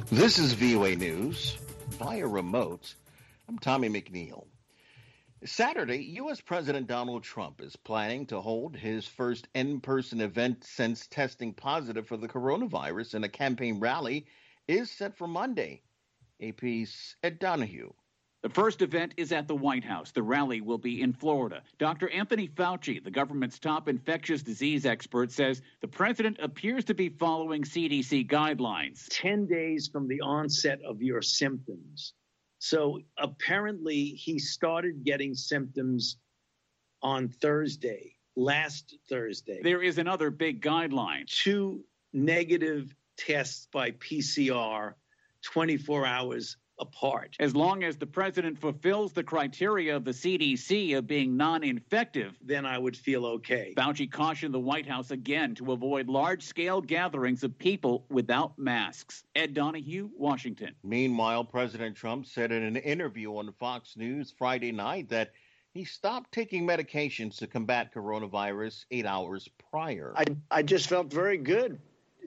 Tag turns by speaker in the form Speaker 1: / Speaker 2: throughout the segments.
Speaker 1: This is VOA News via remote. I'm Tommy McNeil. Saturday, U.S. President Donald Trump is planning to hold his first in-person event since testing positive for the coronavirus, and a campaign rally is set for Monday. AP's Ed Donahue.
Speaker 2: The first event is at the White House. The rally will be in Florida. Dr. Anthony Fauci, the government's top infectious disease expert, says the president appears to be following CDC guidelines.
Speaker 3: 10 days from the onset of your symptoms. So apparently he started getting symptoms on last Thursday.
Speaker 2: There is another big guideline.
Speaker 3: 2 negative tests by PCR 24 hours apart.
Speaker 2: As long as the president fulfills the criteria of the CDC of being non-infective,
Speaker 3: then I would feel okay.
Speaker 2: Fauci cautioned the White House again to avoid large-scale gatherings of people without masks. Ed Donahue, Washington.
Speaker 1: Meanwhile, President Trump said in an interview on Fox News Friday night that he stopped taking medications to combat coronavirus 8 hours prior.
Speaker 4: I just felt very good.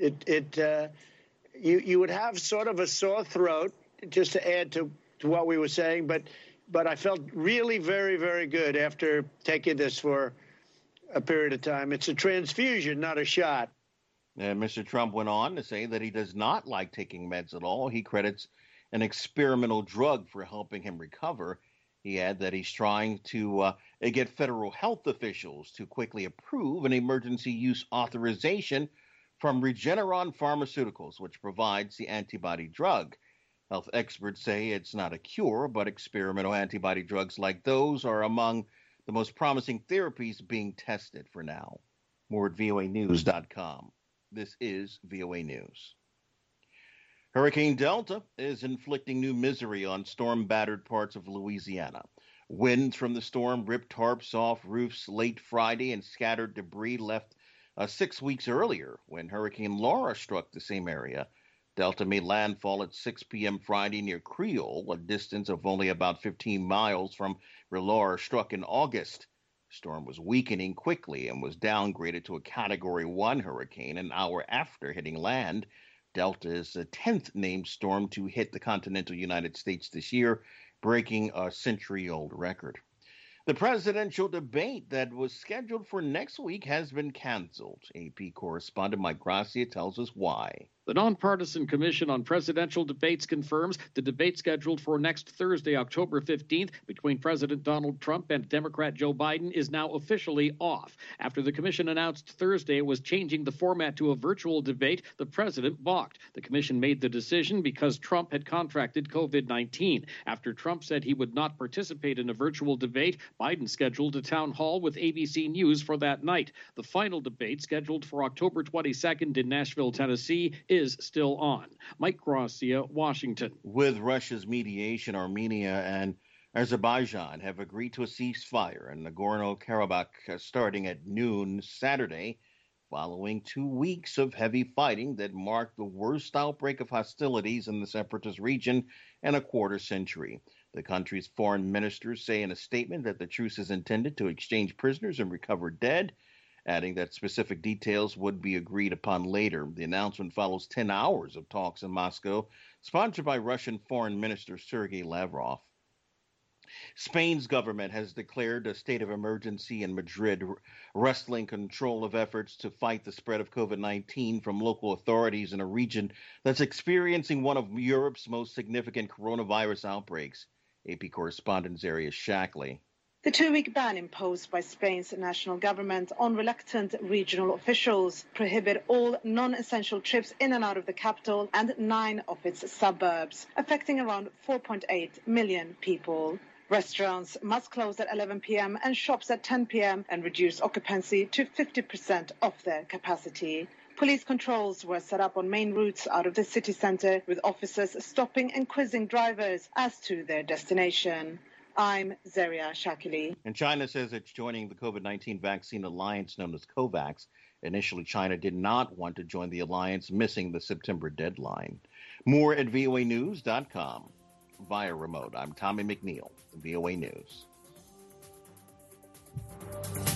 Speaker 4: You would have sort of a sore throat, just to add to what we were saying, but I felt really very, very good after taking this for a period of time. It's a transfusion, not a shot.
Speaker 1: And Mr. Trump went on to say that he does not like taking meds at all. He credits an experimental drug for helping him recover. He added that he's trying to get federal health officials to quickly approve an emergency use authorization from Regeneron Pharmaceuticals, which provides the antibody drug. Health experts say it's not a cure, but experimental antibody drugs like those are among the most promising therapies being tested for now. More at voanews.com. This is VOA News. Hurricane Delta is inflicting new misery on storm-battered parts of Louisiana. Winds from the storm ripped tarps off roofs late Friday and scattered debris left 6 weeks earlier when Hurricane Laura struck the same area. Delta made landfall at 6 p.m. Friday near Creole, a distance of only about 15 miles from where Laura struck in August. The storm was weakening quickly and was downgraded to a Category 1 hurricane an hour after hitting land. Delta is the 10th named storm to hit the continental United States this year, breaking a century-old record. The presidential debate that was scheduled for next week has been canceled. AP correspondent Mike Gracia tells us why.
Speaker 5: The Nonpartisan Commission on Presidential Debates confirms the debate scheduled for next Thursday, October 15th, between President Donald Trump and Democrat Joe Biden is now officially off. After the commission announced Thursday it was changing the format to a virtual debate, the president balked. The commission made the decision because Trump had contracted COVID-19. After Trump said he would not participate in a virtual debate, Biden scheduled a town hall with ABC News for that night. The final debate, scheduled for October 22nd in Nashville, Tennessee, is still on. Mike Gracia, Washington.
Speaker 1: With Russia's mediation, Armenia and Azerbaijan have agreed to a ceasefire in Nagorno-Karabakh starting at noon Saturday, following 2 weeks of heavy fighting that marked the worst outbreak of hostilities in the separatist region in a quarter century. The country's foreign ministers say in a statement that the truce is intended to exchange prisoners and recover dead, adding that specific details would be agreed upon later. The announcement follows 10 hours of talks in Moscow, sponsored by Russian Foreign Minister Sergei Lavrov. Spain's government has declared a state of emergency in Madrid, wresting control of efforts to fight the spread of COVID-19 from local authorities in a region that's experiencing one of Europe's most significant coronavirus outbreaks. AP correspondent Zaria Shackley.
Speaker 6: The 2-week ban imposed by Spain's national government on reluctant regional officials prohibit all non-essential trips in and out of the capital and 9 of its suburbs, affecting around 4.8 million people. Restaurants must close at 11 p.m. and shops at 10 p.m. and reduce occupancy to 50% of their capacity. Police controls were set up on main routes out of the city centre, with officers stopping and quizzing drivers as to their destination. I'm Zaria Shakili.
Speaker 1: And China says it's joining the COVID-19 vaccine alliance known as COVAX. Initially, China did not want to join the alliance, missing the September deadline. More at voanews.com. Via remote, I'm Tommy McNeil, VOA News.